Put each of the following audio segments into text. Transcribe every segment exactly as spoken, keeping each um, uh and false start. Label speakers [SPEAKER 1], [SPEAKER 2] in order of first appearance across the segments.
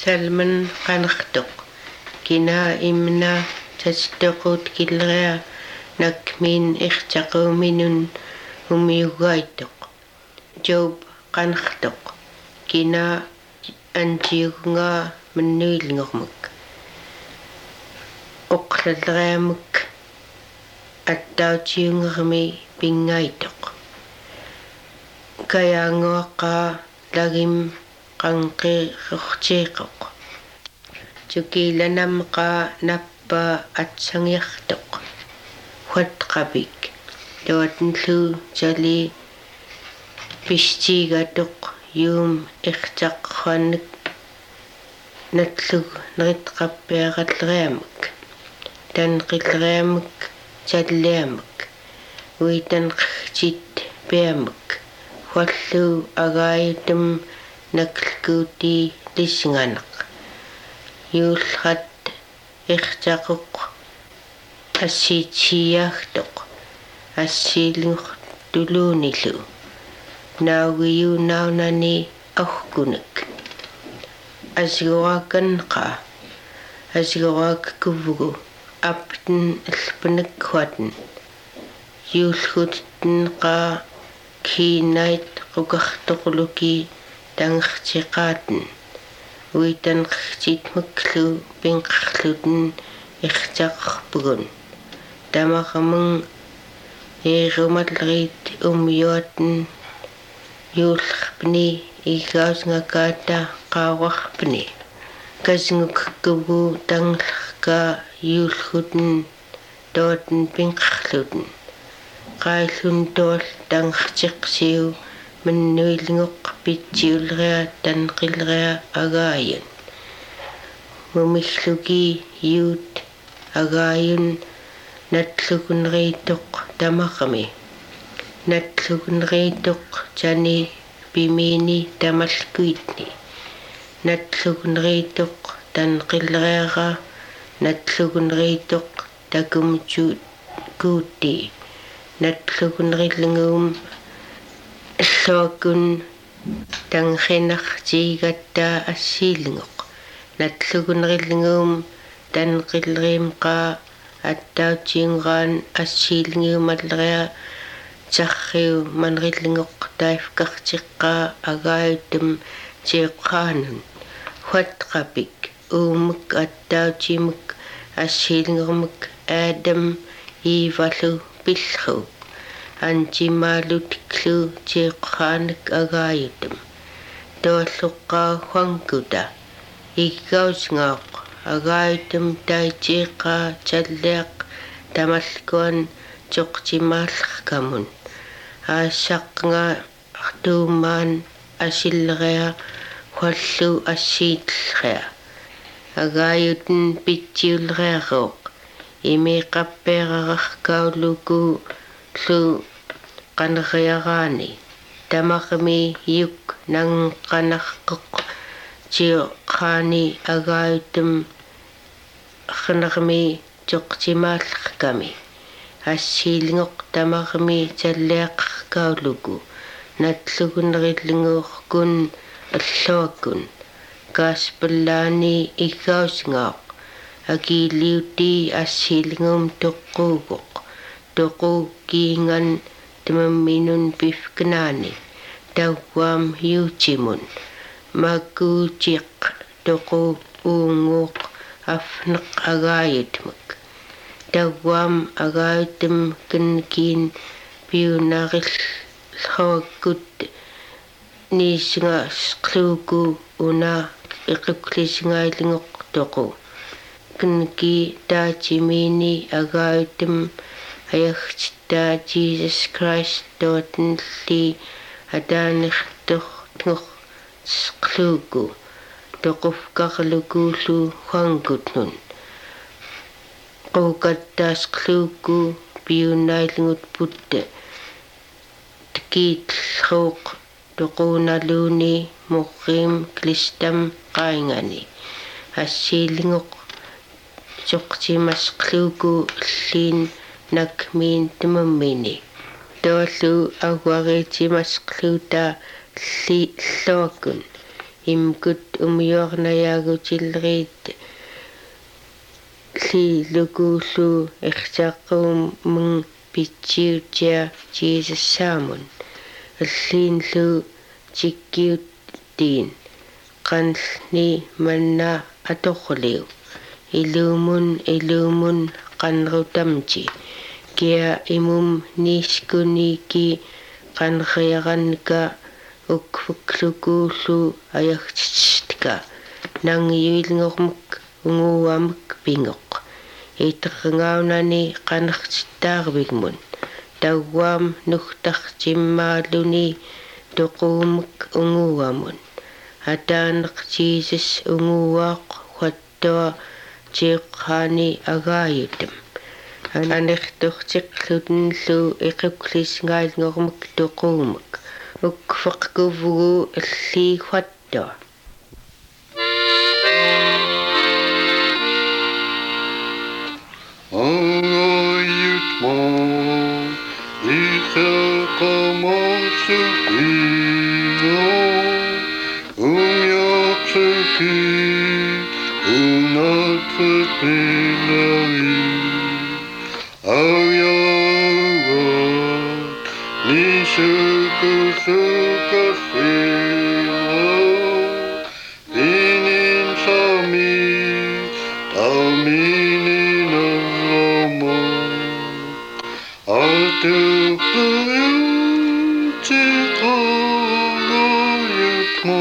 [SPEAKER 1] Salman qanartuq kina imna tattoqut killeria nakmin irtaquminun umiugaituq Job qanartuq kina antiugnga mannuilngormuk oqlalleriamuk attautiungermi pingaituq kayanguaqa lagim qanqirrortiiqoq tukilanamqa nappa atsangiartuq huatqapik tuatinlu tali pistigatuq yuum irtaqqanik natlug neritqappiaqalleriamuk tanqilleriamuk talliamuk uitanqit piamuk huallu agaayutum naklkuuti lisnganaq yuulrat irtaquq assiitsiaagtuq assiilngortuluunilu naugiyuunaunani aukunik asiguakanqa asiguakkuvgu apten alpanikhuaten yuulguttenqa kiinait qukartoqluki tangertiqaaten uitanqitmuklu pinqarluten irtaqarpugun tamaqamung eerumallerit umyuaten yuullarpni igausngakaata qaawarpni kasngukkugu tanglarka yuulguten tooten pinqarluten qaillun tool tangertiqsiu mannuilngoq pitsiulria tanqilleria agaayan mumilluki yuut agaayun natlugunriituq tamaqami natlugunriituq tani pimiini tamalkuitni natlugunriituq tanqilleriaqa natlugunriituq takumutsuut kuutti natlugunrillngum alluakun tanqinartiigatta assiilngoq natlugunrillngum tanqillerimqa attautiungraan assiilngiumalleria tarriu manrillngoq taifkartiqqa agaayutum tiuqqaanun huatqapik uumuk attautimuk assiilngormuk aadam iivalu pillru antimaalutiklu tiuqqaanik agaayutum tualluqqaa huankuta iggausngauq agaayutum taitiiqqa talliaq tamalkuan tuqtimaallerkamun aassaqnga artuumaan asilleria huallu assiitellria agaayuten pitsiulriaruuq imiqappiararkauluku lu qaneriaraani tamaqmi yuk nanqanarqoq tiuqqaani agaayutum qanarmi tuqtimaallerkami assiilngoq tamaqmi talliaqarkauluku natlugunrillnguurkun alluakun kaaspallaani iggausngauq akiiliuti assiilngum toqquugoq toqu kiingan tamamminun pifknaani tauwaam yuutimun makuutiq toqu uunguuq afneq agaayutmuk tauwaam agaayutum kankiin piunarillruakkut niisingaasqluuku una iquklisngaailngoq toqu kanki taatimiini agaayutum ayagtitta Jesus Christ tootenlli ataanirtortngor sqluuku toqufkarlukuullu huangutnun quukattaasqluuku piunailngut putte tikiitllruuq toquunaluuni murriim klistam qaingani assiilngoq soqtimasqluuku alliin nakmiin tamammini tuallu aguaritimasqluuta lluakun imkut umiornayaagutilleriit li lukuullu iqsaqqum mung pitsiutia Jesus saamun alliinlu tikkiuttiin qanlni manna atorliu ilumun ilumun qanrutamti kia imum niskuniki qanriaranka ukfuklukuullu ayagtitka nangiyuilngormuk unguamak pingoq iterngaaunani qanertittaarvigmun tauwaam nugtartimmaaluni toquumak unguamun ataaneq Jesus unguaaq wattua tiiqqaani agaayutam anertortiqlutinlu iquklisngaailngormak toquumak ukfeqkuvugu alliigwattua
[SPEAKER 2] Ayutmo iqaqamasukino umyaqsuki unatfetminari Awyawat nisukusukasino inin sami taminin arama Atuktuutikolayutmo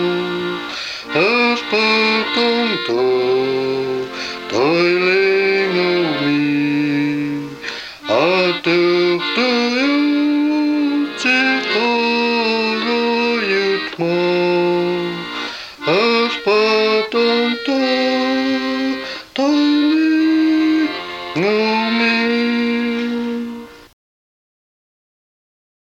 [SPEAKER 2] aspatonto toilingumi Atuktuutikolayutmo aspatonto toilingumi